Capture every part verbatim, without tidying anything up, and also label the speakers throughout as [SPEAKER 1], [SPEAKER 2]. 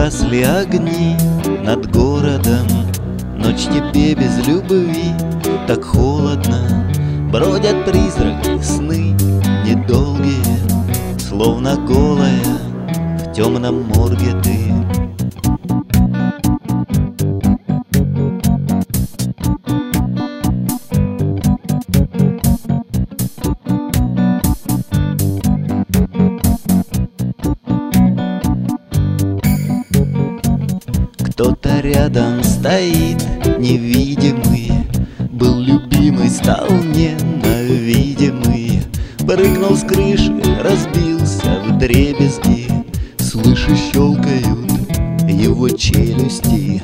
[SPEAKER 1] Погасли огни над городом, ночь тебе без любви, так холодно. Бродят призраки, сны недолгие, словно голая в темном морге ты. Кто-то рядом стоит, невидимый, был любимый, стал ненавидимый. Прыгнул с крыши, разбился вдребезги, слышишь, щелкают его челюсти.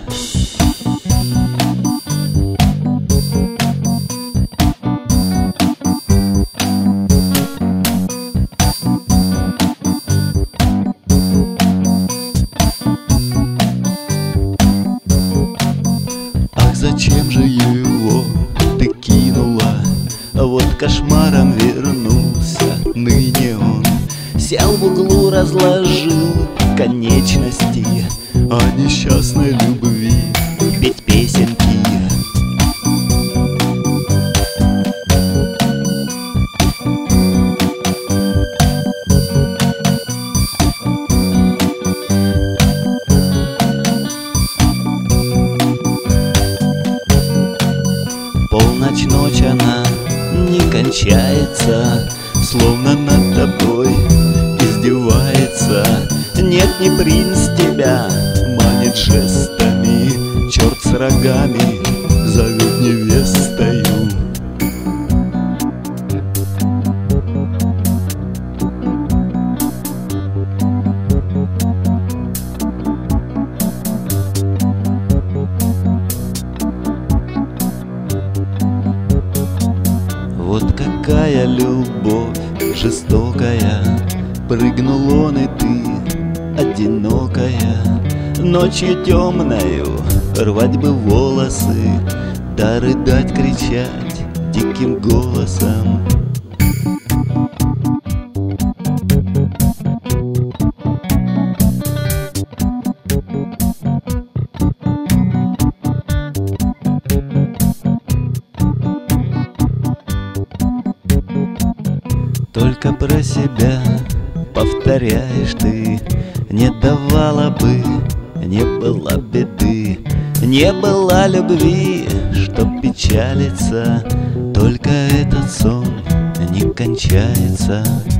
[SPEAKER 1] Зачем же его ты кинула? Вот кошмаром вернулся ныне он. Сел в углу, разложил конечности о несчастной любви петь песенки. Полночь, ночь, она не кончается, словно над тобой издевается. Нет, не принц тебя манит жестами, черт с рогами зовет невестою. Вот какая любовь жестокая, прыгнул он и ты, одинокая. Ночью темною рвать бы волосы, да рыдать, кричать диким голосом. Только про себя повторяешь ты, не давала бы, не было беды, не было любви, чтоб печалиться. Только этот сон не кончается.